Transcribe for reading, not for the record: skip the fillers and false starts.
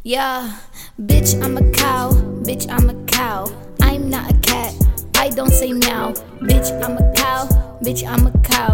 Yeah, bitch, I'm a cow. Bitch, I'm a cow. I'm not a cat. I don't say meow. Bitch, I'm a cow. Bitch, I'm a cow.